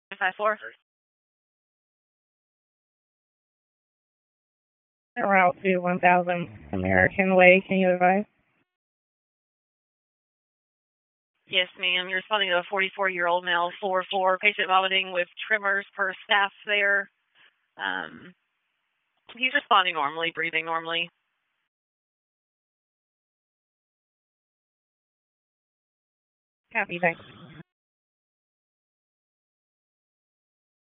5-4. Route to 1000 American Way, can you advise? Yes, ma'am. You're responding to a 44-year-old male, 4-4, patient vomiting with tremors per staff there. He's responding normally, breathing normally. Copy, thanks.